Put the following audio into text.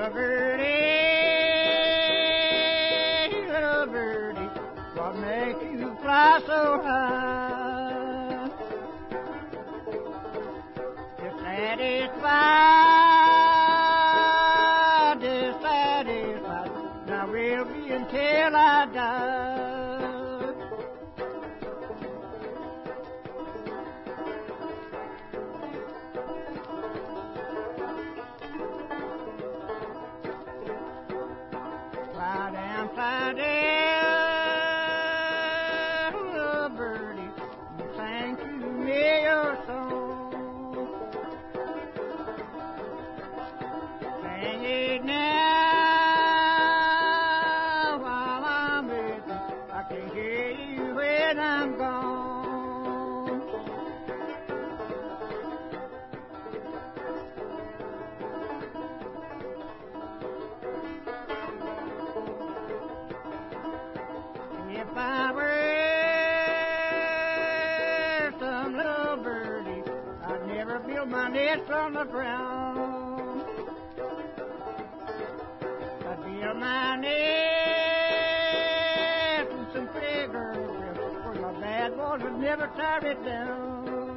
little birdie, what makes you fly so high? You're satisfied, dissatisfied, now will be until I die. Fly down, little birdie, and sing to me your song. Sing it now while I'm with you. I can hear you when I'm gone. If I were some little birdie, I'd never build my nest on the ground. I'd build my nest in some pretty girls, where my bad boys would never tear it down.